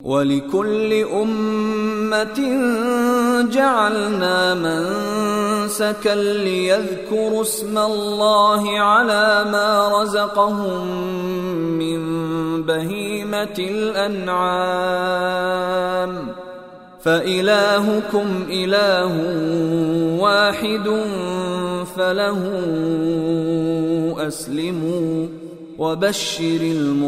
وَلِكُلِّ أُمَّةٍ جَعَلْنَا مَنسَكًا لِيَذْكُرُوا اسْمَ اللَّهِ عَلَى مَا رَزَقَهُم مِّن بَهِيمَةِ الْأَنْعَامِ فَإِلَٰهُكُمْ إِلَٰهٌ وَاحِدٌ فَلَهُ أَسْلِمُوا وَبَشِّرِ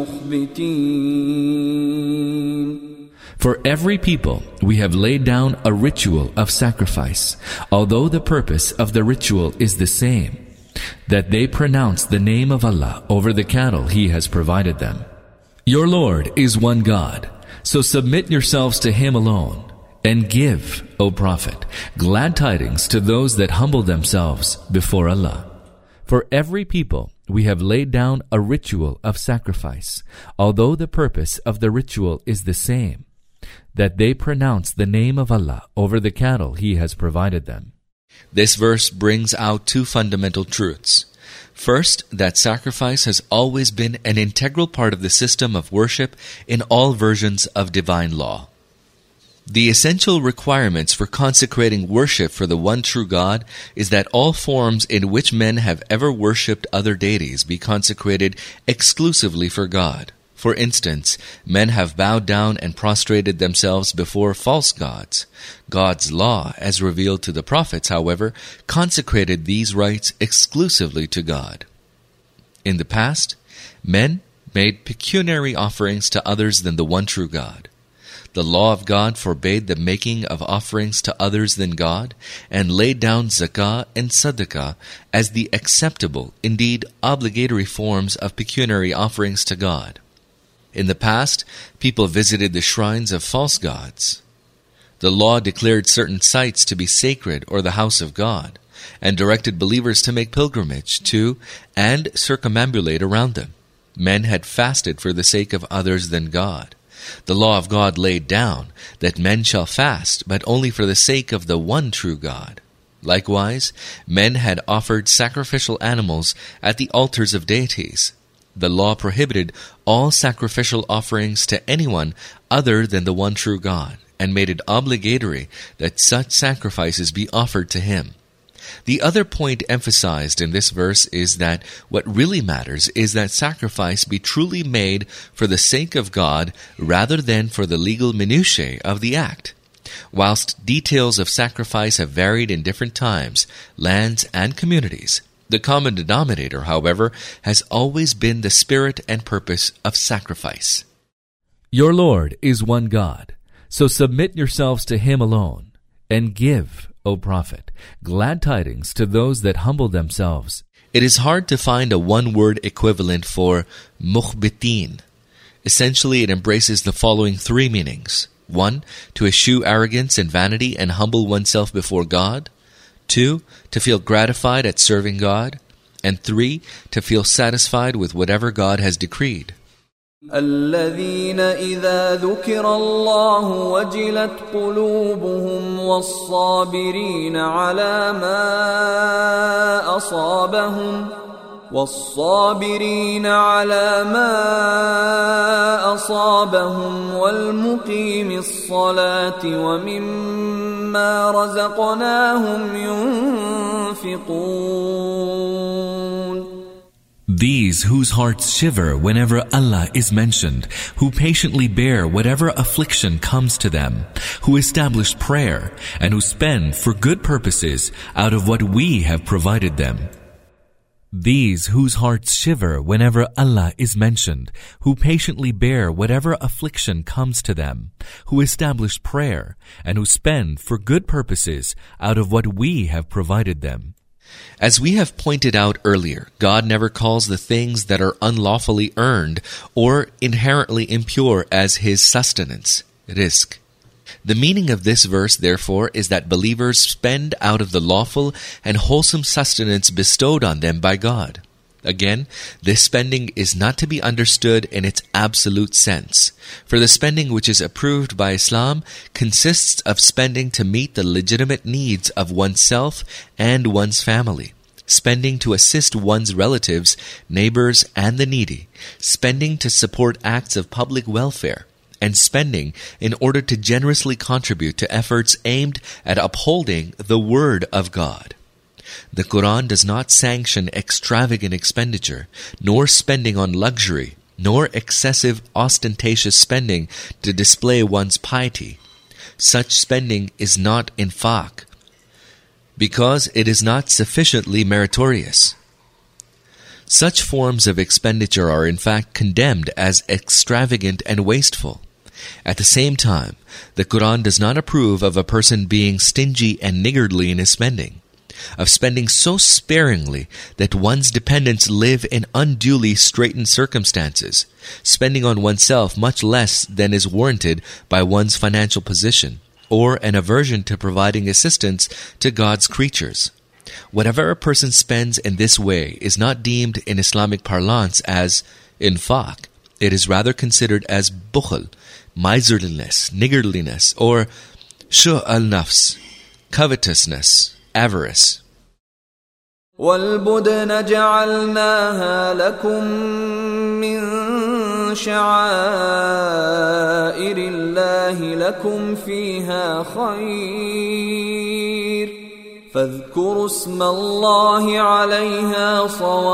الْمُخْبِتِينَ. For every people we have laid down a ritual of sacrifice, although the purpose of the ritual is the same, that they pronounce the name of Allah over the cattle He has provided them. Your Lord is one God, so submit yourselves to Him alone, and give, O Prophet, glad tidings to those that humble themselves before Allah. For every people we have laid down a ritual of sacrifice, although the purpose of the ritual is the same, that they pronounce the name of Allah over the cattle He has provided them. This verse brings out two fundamental truths. First, that sacrifice has always been an integral part of the system of worship in all versions of divine law. The essential requirements for consecrating worship for the one true God is that all forms in which men have ever worshipped other deities be consecrated exclusively for God. For instance, men have bowed down and prostrated themselves before false gods. God's law, as revealed to the prophets, however, consecrated these rites exclusively to God. In the past, men made pecuniary offerings to others than the one true God. The law of God forbade the making of offerings to others than God, and laid down zakah and sadaqah as the acceptable, indeed obligatory forms of pecuniary offerings to God. In the past, people visited the shrines of false gods. The law declared certain sites to be sacred or the house of God, and directed believers to make pilgrimage to and circumambulate around them. Men had fasted for the sake of others than God. The law of God laid down that men shall fast, but only for the sake of the one true God. Likewise, men had offered sacrificial animals at the altars of deities. The law prohibited all sacrificial offerings to anyone other than the one true God, and made it obligatory that such sacrifices be offered to Him. The other point emphasized in this verse is that what really matters is that sacrifice be truly made for the sake of God rather than for the legal minutiae of the act. Whilst details of sacrifice have varied in different times, lands, and communities, the common denominator, however, has always been the spirit and purpose of sacrifice. Your Lord is one God, so submit yourselves to Him alone, and give, O Prophet, glad tidings to those that humble themselves. It is hard to find a one-word equivalent for mukhbitin. Essentially, it embraces the following three meanings. 1. To eschew arrogance and vanity and humble oneself before God. 2. To feel gratified at serving God. And 3. To feel satisfied with whatever God has decreed. الذين إذا ذكر الله وجلت قلوبهم والصابرين على ما أصابهم والمقيم الصلاة ومما رزقناهم ينفقون. These whose hearts shiver whenever Allah is mentioned, who patiently bear whatever affliction comes to them, who establish prayer, and who spend for good purposes out of what we have provided them. These whose hearts shiver whenever Allah is mentioned, who patiently bear whatever affliction comes to them, who establish prayer, and who spend for good purposes out of what we have provided them. As we have pointed out earlier, God never calls the things that are unlawfully earned or inherently impure as His sustenance, rizq. The meaning of this verse, therefore, is that believers spend out of the lawful and wholesome sustenance bestowed on them by God. Again, this spending is not to be understood in its absolute sense, for the spending which is approved by Islam consists of spending to meet the legitimate needs of oneself and one's family, spending to assist one's relatives, neighbors, and the needy, spending to support acts of public welfare, and spending in order to generously contribute to efforts aimed at upholding the Word of God. The Quran does not sanction extravagant expenditure, nor spending on luxury, nor excessive ostentatious spending to display one's piety. Such spending is not infaq, because it is not sufficiently meritorious. Such forms of expenditure are in fact condemned as extravagant and wasteful. At the same time, the Quran does not approve of a person being stingy and niggardly in his spending, of spending so sparingly that one's dependents live in unduly straitened circumstances, spending on oneself much less than is warranted by one's financial position, or an aversion to providing assistance to God's creatures. Whatever a person spends in this way is not deemed in Islamic parlance as infaq. It is rather considered as bukhl, miserliness, niggardliness, or shuh al-nafs, covetousness, avarice. وَالْبُدْنَ جَعَلْنَاهَا لَكُمْ مِنْ شَعَائِرِ اللَّهِ لَكُمْ فِيهَا خَيْرٌ فَاذْكُرُوا اسْمَ اللَّهِ عَلَيْهَا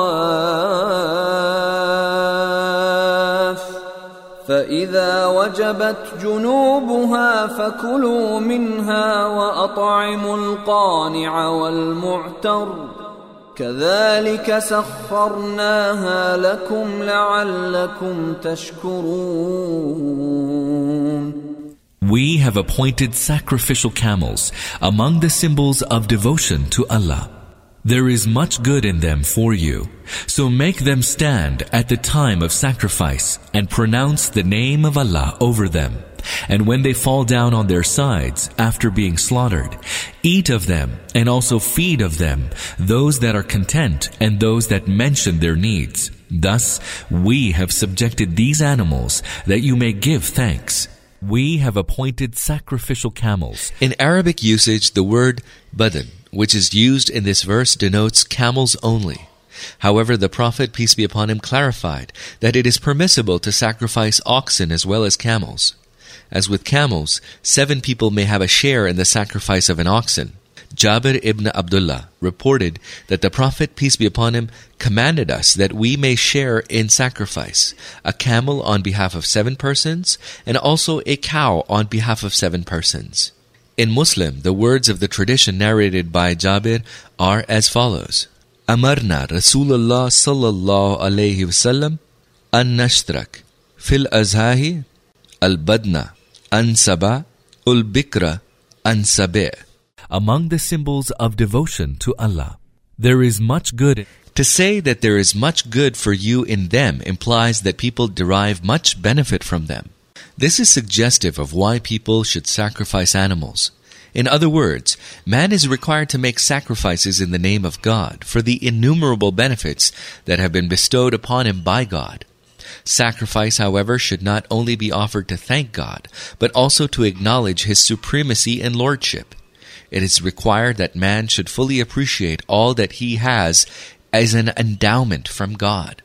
صَوَافَّ فَإِذَا وَجَبَتْ جُنُوبُهَا فَكُلُوا مِنْهَا وَأَطْعِمُوا الْقَانِعَ وَالْمُعْتَرَّ كَذَلِكَ سَخَّرْنَاهَا لَكُمْ لَعَلَّكُمْ تَشْكُرُونَ. We have appointed sacrificial camels among the symbols of devotion to Allah. There is much good in them for you, so make them stand at the time of sacrifice and pronounce the name of Allah over them. And when they fall down on their sides after being slaughtered, eat of them and also feed of them those that are content and those that mention their needs. Thus, we have subjected these animals that you may give thanks. We have appointed sacrificial camels. In Arabic usage, the word badan, which is used in this verse, denotes camels only. However, the Prophet, peace be upon him, clarified that it is permissible to sacrifice oxen as well as camels. As with camels, 7 people may have a share in the sacrifice of an oxen. Jabir ibn Abdullah reported that the Prophet, peace be upon him, commanded us that we may share in sacrifice, a camel on behalf of 7 persons, and also a cow on behalf of 7 persons. In Muslim, the words of the tradition narrated by Jabir are as follows. Amarna Rasulullah sallallahu alayhi wasallam an nashtrak fil azhahi al-badna an-saba ul-bikra an-sabi'. Among the symbols of devotion to Allah, there is much good. To say that there is much good for you in them implies that people derive much benefit from them. This is suggestive of why people should sacrifice animals. In other words, man is required to make sacrifices in the name of God for the innumerable benefits that have been bestowed upon him by God. Sacrifice, however, should not only be offered to thank God, but also to acknowledge His supremacy and lordship. It is required that man should fully appreciate all that he has as an endowment from God.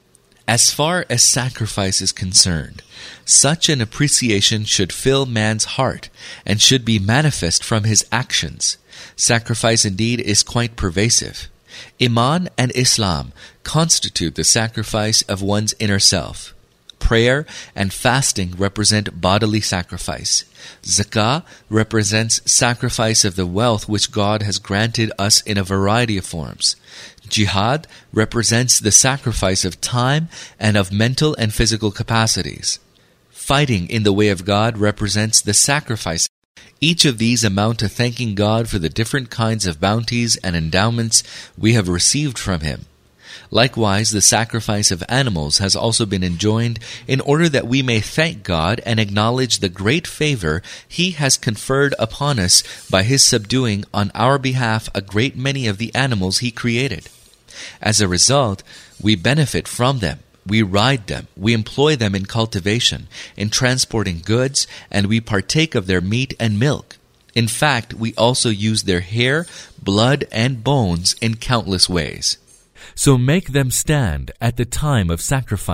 As far as sacrifice is concerned, such an appreciation should fill man's heart and should be manifest from his actions. Sacrifice indeed is quite pervasive. Iman and Islam constitute the sacrifice of one's inner self. Prayer and fasting represent bodily sacrifice. Zakah represents sacrifice of the wealth which God has granted us in a variety of forms. Jihad represents the sacrifice of time and of mental and physical capacities. Fighting in the way of God represents the sacrifice. Each of these amount to thanking God for the different kinds of bounties and endowments we have received from Him. Likewise, the sacrifice of animals has also been enjoined in order that we may thank God and acknowledge the great favor He has conferred upon us by His subduing on our behalf a great many of the animals He created. As a result, we benefit from them, we ride them, we employ them in cultivation, in transporting goods, and we partake of their meat and milk. In fact, we also use their hair, blood, and bones in countless ways. So make them stand at the time of sacrifice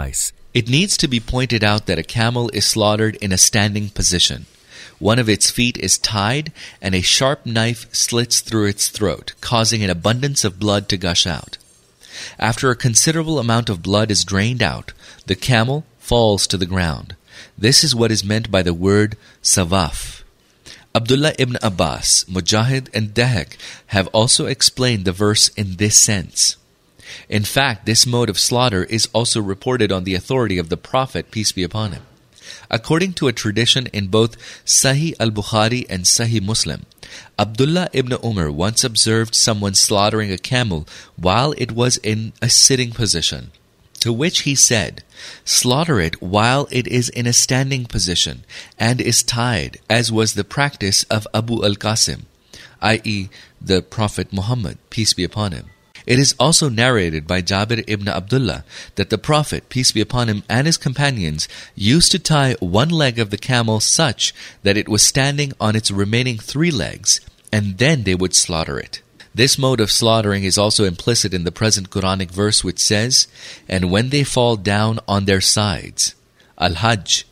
It needs to be pointed out that a camel is slaughtered in a standing position. One of its feet is tied, and a sharp knife slits through its throat, causing an abundance of blood to gush out. After a considerable amount of blood is drained out, the camel falls to the ground. This is what is meant by the word savaf. Abdullah ibn Abbas, Mujahid, and Dahak have also explained the verse in this sense. In fact, this mode of slaughter is also reported on the authority of the Prophet, peace be upon him. According to a tradition in both Sahih al-Bukhari and Sahih Muslim, Abdullah ibn Umar once observed someone slaughtering a camel while it was in a sitting position. To which he said, "Slaughter it while it is in a standing position and is tied, as was the practice of Abu al-Qasim," i.e., the Prophet Muhammad, peace be upon him. It is also narrated by Jabir ibn Abdullah that the Prophet, peace be upon him, and his companions used to tie one leg of the camel such that it was standing on its remaining 3 legs, and then they would slaughter it. This mode of slaughtering is also implicit in the present Quranic verse which says, "And when they fall down on their sides." Al-Hajj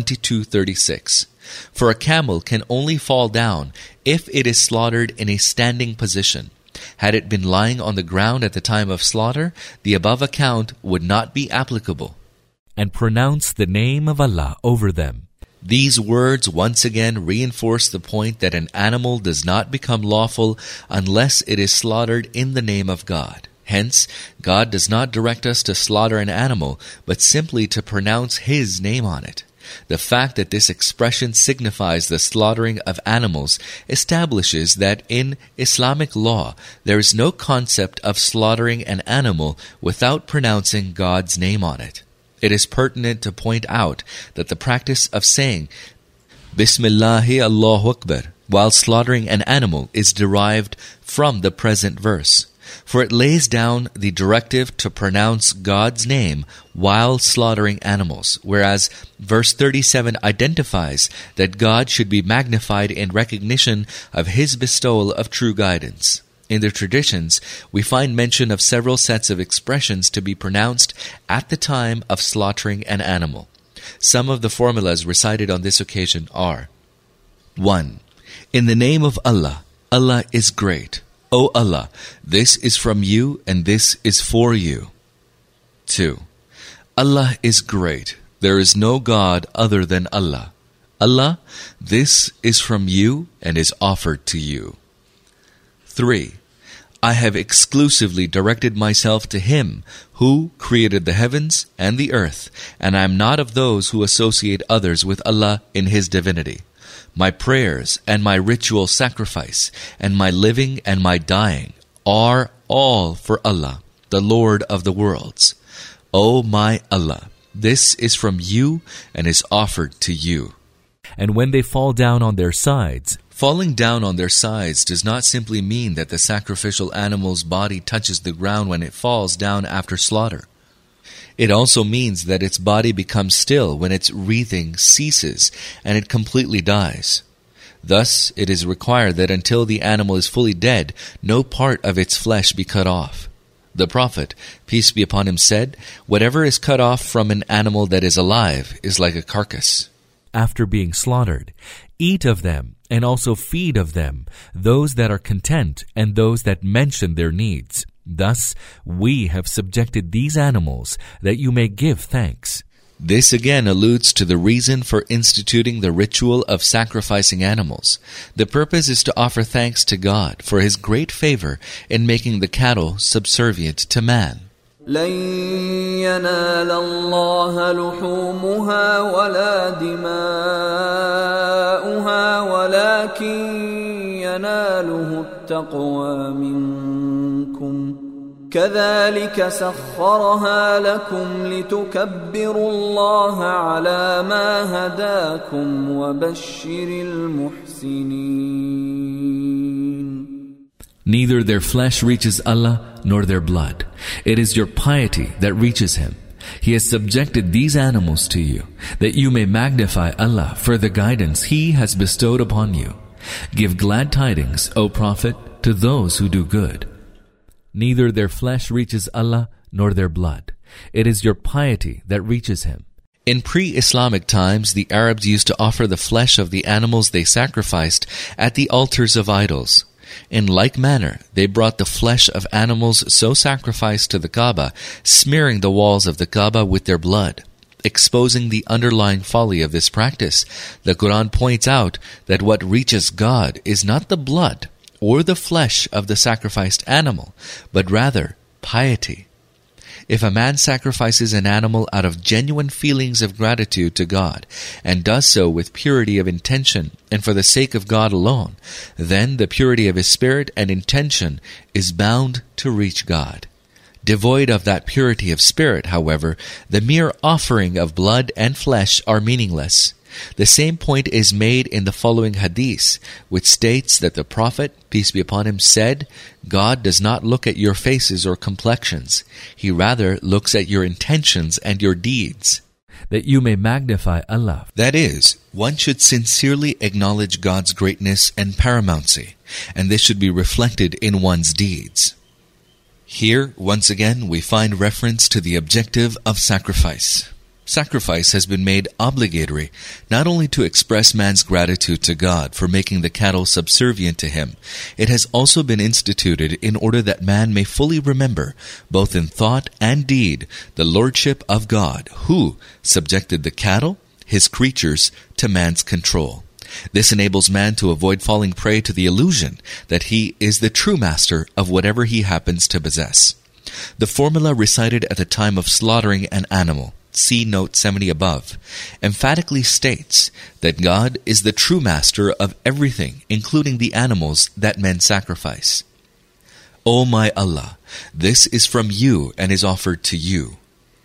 22:36. For a camel can only fall down if it is slaughtered in a standing position. Had it been lying on the ground at the time of slaughter, the above account would not be applicable. And pronounce the name of Allah over them. These words once again reinforce the point that an animal does not become lawful unless it is slaughtered in the name of God. Hence, God does not direct us to slaughter an animal, but simply to pronounce His name on it. The fact that this expression signifies the slaughtering of animals establishes that in Islamic law there is no concept of slaughtering an animal without pronouncing God's name on it. It is pertinent to point out that the practice of saying Bismillahi Allahu Akbar while slaughtering an animal is derived from the present verse, for it lays down the directive to pronounce God's name while slaughtering animals, whereas verse 37 identifies that God should be magnified in recognition of His bestowal of true guidance. In the traditions, we find mention of several sets of expressions to be pronounced at the time of slaughtering an animal. Some of the formulas recited on this occasion are: 1. In the name of Allah, Allah is great. O Allah, this is from you and this is for you. 2. Allah is great. There is no God other than Allah. Allah, this is from you and is offered to you. 3. I have exclusively directed myself to Him who created the heavens and the earth, and I am not of those who associate others with Allah in His divinity. My prayers and my ritual sacrifice and my living and my dying are all for Allah, the Lord of the worlds. O my Allah, this is from you and is offered to you. And when they fall down on their sides, falling down on their sides does not simply mean that the sacrificial animal's body touches the ground when it falls down after slaughter. It also means that its body becomes still when its wreathing ceases and it completely dies. Thus, it is required that until the animal is fully dead, no part of its flesh be cut off. The Prophet, peace be upon him, said, "Whatever is cut off from an animal that is alive is like a carcass." After being slaughtered, eat of them and also feed of them those that are content and those that mention their needs. Thus, we have subjected these animals that you may give thanks. This again alludes to the reason for instituting the ritual of sacrificing animals. The purpose is to offer thanks to God for His great favor in making the cattle subservient to man. لن ينال الله لحومها ولا دماؤها ولكن يناله التقوى منكم كذلك سخرها لكم لتكبروا الله على ما هداكم وبشر المحسنين. Neither their flesh reaches Allah nor their blood. It is your piety that reaches Him. He has subjected these animals to you, that you may magnify Allah for the guidance He has bestowed upon you. Give glad tidings, O Prophet, to those who do good. Neither their flesh reaches Allah nor their blood. It is your piety that reaches him. In pre-Islamic times, the Arabs used to offer the flesh of the animals they sacrificed at the altars of idols. In like manner, they brought the flesh of animals so sacrificed to the Kaaba, smearing the walls of the Kaaba with their blood. Exposing the underlying folly of this practice, the Quran points out that what reaches God is not the blood or the flesh of the sacrificed animal, but rather piety. If a man sacrifices an animal out of genuine feelings of gratitude to God, and does so with purity of intention and for the sake of God alone, then the purity of his spirit and intention is bound to reach God. Devoid of that purity of spirit, however, the mere offering of blood and flesh are meaningless. The same point is made in the following hadith, which states that the Prophet, peace be upon him, said, God does not look at your faces or complexions. He rather looks at your intentions and your deeds. That you may magnify Allah. That is, one should sincerely acknowledge God's greatness and paramountcy, and this should be reflected in one's deeds. Here, once again, we find reference to the objective of sacrifice. Sacrifice has been made obligatory not only to express man's gratitude to God for making the cattle subservient to him, it has also been instituted in order that man may fully remember, both in thought and deed, the lordship of God, who subjected the cattle, his creatures, to man's control. This enables man to avoid falling prey to the illusion that he is the true master of whatever he happens to possess. The formula recited at the time of slaughtering an animal, see note 70 above, emphatically states that God is the true master of everything, including the animals that men sacrifice. O my Allah, this is from you and is offered to you.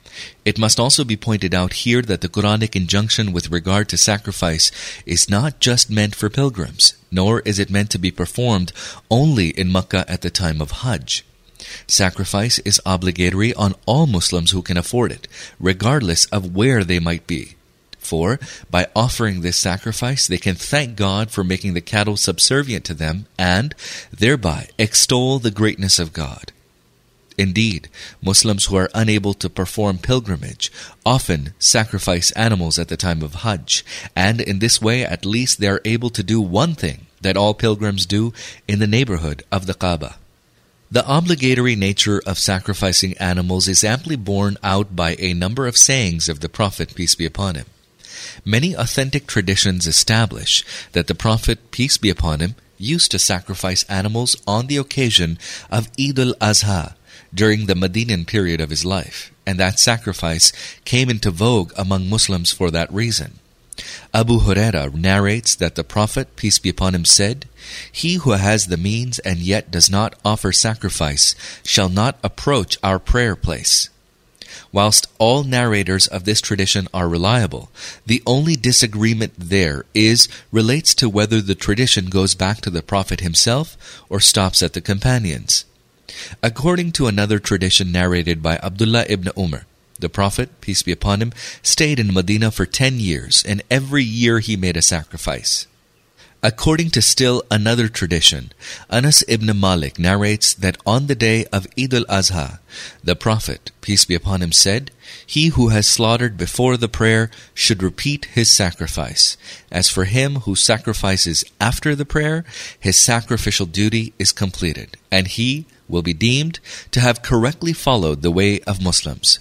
It must also be pointed out here that the Quranic injunction with regard to sacrifice is not just meant for pilgrims, nor is it meant to be performed only in Makkah at the time of Hajj. Sacrifice is obligatory on all Muslims who can afford it, regardless of where they might be. For, by offering this sacrifice, they can thank God for making the cattle subservient to them and, thereby, extol the greatness of God. Indeed, Muslims who are unable to perform pilgrimage often sacrifice animals at the time of Hajj, and in this way at least they are able to do one thing that all pilgrims do in the neighborhood of the Kaaba. The obligatory nature of sacrificing animals is amply borne out by a number of sayings of the Prophet, peace be upon him. Many authentic traditions establish that the Prophet, peace be upon him, used to sacrifice animals on the occasion of Eid al-Adha during the Medinan period of his life, and that sacrifice came into vogue among Muslims for that reason. Abu Huraira narrates that the Prophet, peace be upon him, said, He who has the means and yet does not offer sacrifice shall not approach our prayer place. Whilst all narrators of this tradition are reliable, the only disagreement there relates to whether the tradition goes back to the Prophet himself or stops at the companions. According to another tradition narrated by Abdullah ibn Umar, the Prophet, peace be upon him, stayed in Medina for 10 years, and every year he made a sacrifice. According to still another tradition, Anas ibn Malik narrates that on the day of Eid al-Adha, the Prophet, peace be upon him, said, He who has slaughtered before the prayer should repeat his sacrifice. As for him who sacrifices after the prayer, his sacrificial duty is completed, and he will be deemed to have correctly followed the way of Muslims.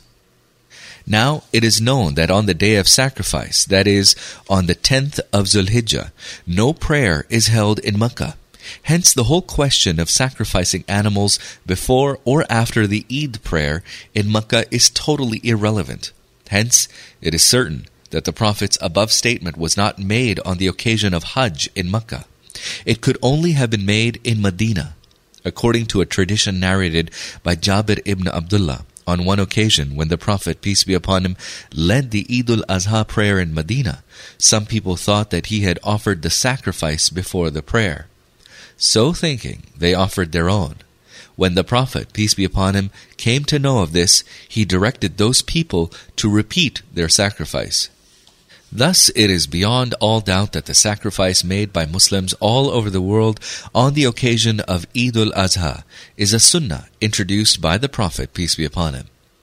Now, it is known that on the day of sacrifice, that is, on the 10th of Zulhijjah, no prayer is held in Makkah. Hence, the whole question of sacrificing animals before or after the Eid prayer in Makkah is totally irrelevant. Hence, it is certain that the Prophet's above statement was not made on the occasion of Hajj in Makkah. It could only have been made in Medina. According to a tradition narrated by Jabir ibn Abdullah, on one occasion when the Prophet, peace be upon him, led the Eid al-Adha prayer in Medina, some people thought that he had offered the sacrifice before the prayer. So thinking, they offered their own. When the Prophet, peace be upon him, came to know of this, he directed those people to repeat their sacrifice. Thus, it is beyond all doubt that the sacrifice made by Muslims all over the world on the occasion of Eid al-Adha is a sunnah introduced by the Prophet, peace be upon him.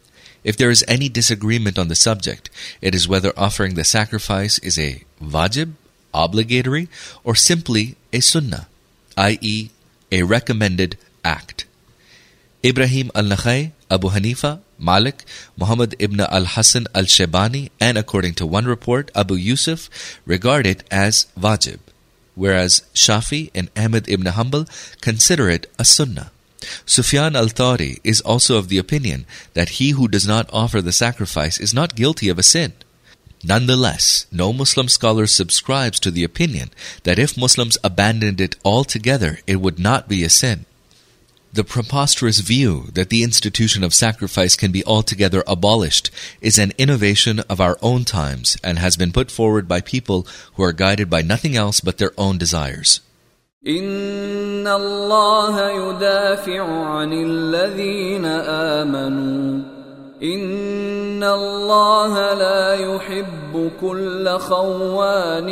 If there is any disagreement on the subject, it is whether offering the sacrifice is a wajib, obligatory, or simply a sunnah, i.e., a recommended act. Ibrahim al-Nakhai, Abu Hanifa, Malik, Muhammad ibn al-Hasan al-Shaybani, and according to one report, Abu Yusuf, regard it as wajib, whereas Shafi and Ahmad ibn Hanbal consider it a sunnah. Sufyan al-Thawri is also of the opinion that he who does not offer the sacrifice is not guilty of a sin. Nonetheless, no Muslim scholar subscribes to the opinion that if Muslims abandoned it altogether, it would not be a sin. The preposterous view that the institution of sacrifice can be altogether abolished is an innovation of our own times and has been put forward by people who are guided by nothing else but their own desires. إِنَّ اللَّهَ يُدَافِعُ عَنِ الَّذِينَ آمَنُوا إِنَّ اللَّهَ لَا يُحِبُّ كُلَّ خَوَّانٍ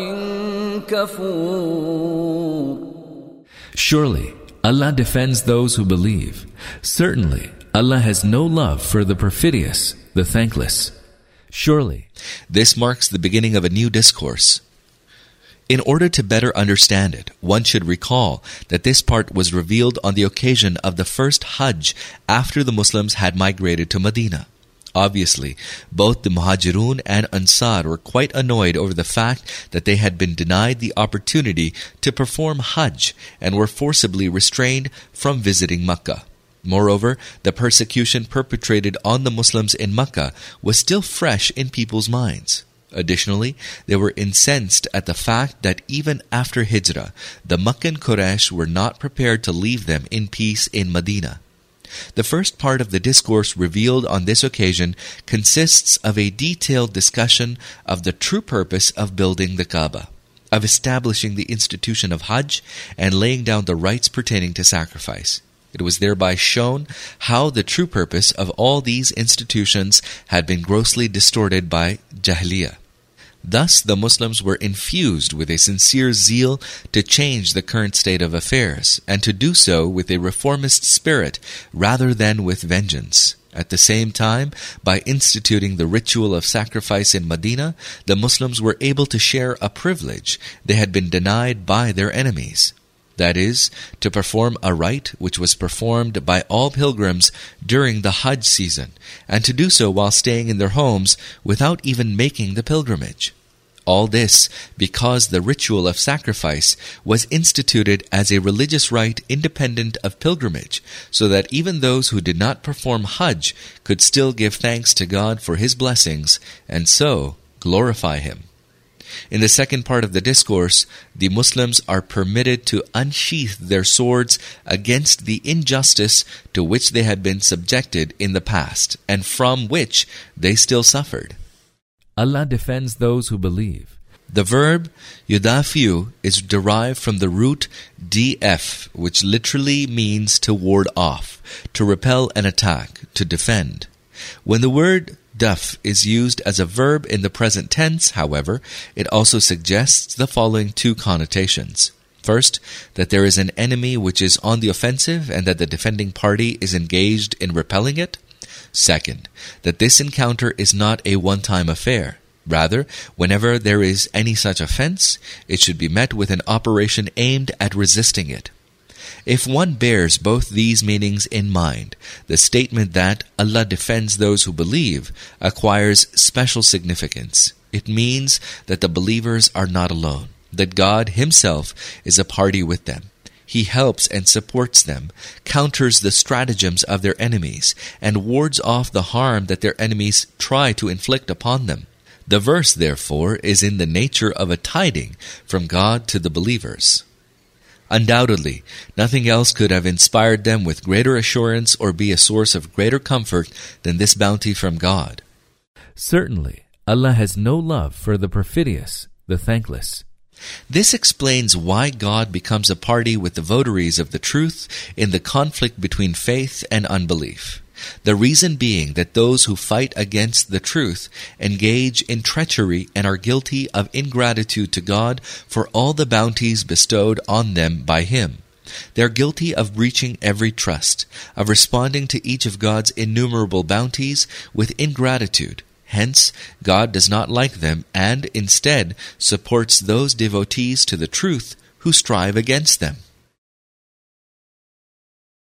كَفُورٍ. Surely, Allah defends those who believe. Certainly, Allah has no love for the perfidious, the thankless. Surely. This marks the beginning of a new discourse. In order to better understand it, one should recall that this part was revealed on the occasion of the first Hajj after the Muslims had migrated to Medina. Obviously, both the Muhajirun and Ansar were quite annoyed over the fact that they had been denied the opportunity to perform Hajj and were forcibly restrained from visiting Mecca. Moreover, the persecution perpetrated on the Muslims in Mecca was still fresh in people's minds. Additionally, they were incensed at the fact that even after Hijrah, the Meccan Quraysh were not prepared to leave them in peace in Medina. The first part of the discourse revealed on this occasion consists of a detailed discussion of the true purpose of building the Kaaba, of establishing the institution of Hajj, and laying down the rites pertaining to sacrifice. It was thereby shown how the true purpose of all these institutions had been grossly distorted by Jahiliyyah. Thus, the Muslims were infused with a sincere zeal to change the current state of affairs, and to do so with a reformist spirit rather than with vengeance. At the same time, by instituting the ritual of sacrifice in Medina, the Muslims were able to share a privilege they had been denied by their enemies. That is, to perform a rite which was performed by all pilgrims during the Hajj season, and to do so while staying in their homes without even making the pilgrimage. All this because the ritual of sacrifice was instituted as a religious rite independent of pilgrimage, so that even those who did not perform Hajj could still give thanks to God for His blessings, and so glorify Him. In the second part of the discourse, the Muslims are permitted to unsheath their swords against the injustice to which they had been subjected in the past, and from which they still suffered. Allah defends those who believe. The verb yudafiu is derived from the root df, which literally means to ward off, to repel an attack, to defend. When the word daf is used as a verb in the present tense, however, it also suggests the following two connotations. First, that there is an enemy which is on the offensive and that the defending party is engaged in repelling it. Second, that this encounter is not a one-time affair. Rather, whenever there is any such offense, it should be met with an operation aimed at resisting it. If one bears both these meanings in mind, the statement that Allah defends those who believe acquires special significance. It means that the believers are not alone, that God Himself is a party with them. He helps and supports them, counters the stratagems of their enemies, and wards off the harm that their enemies try to inflict upon them. The verse, therefore, is in the nature of a tiding from God to the believers. Undoubtedly, nothing else could have inspired them with greater assurance or be a source of greater comfort than this bounty from God. Certainly, Allah has no love for the perfidious, the thankless. This explains why God becomes a party with the votaries of the truth in the conflict between faith and unbelief. The reason being that those who fight against the truth engage in treachery and are guilty of ingratitude to God for all the bounties bestowed on them by Him. They are guilty of breaching every trust, of responding to each of God's innumerable bounties with ingratitude. Hence, God does not like them and, instead, supports those devotees to the truth who strive against them.